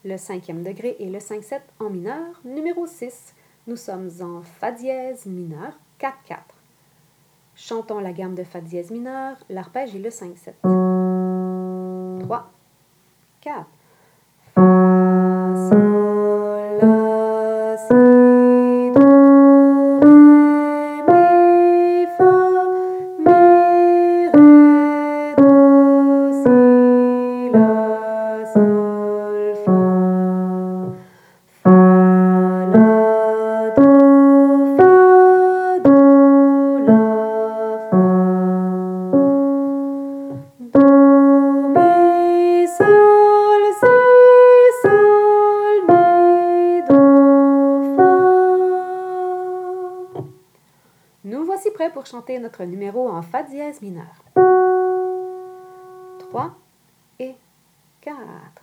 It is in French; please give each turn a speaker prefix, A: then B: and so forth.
A: le 5e degré et le 5/7 en mineur. Numéro 6, nous sommes en Fa dièse mineur, 4/4. Chantons la gamme de Fa dièse mineur, l'arpège et le 5/7. 3, 4. Fa, sol, la, si, do, ré, mi, fa, mi, ré, do, si, la, sol, fa. Fa, la, do, fa, do, la, fa. Do, mi, sol, si, sol, mi, do, fa. Nous voici prêts pour chanter notre numéro en Fa dièse mineur. 3 et 4.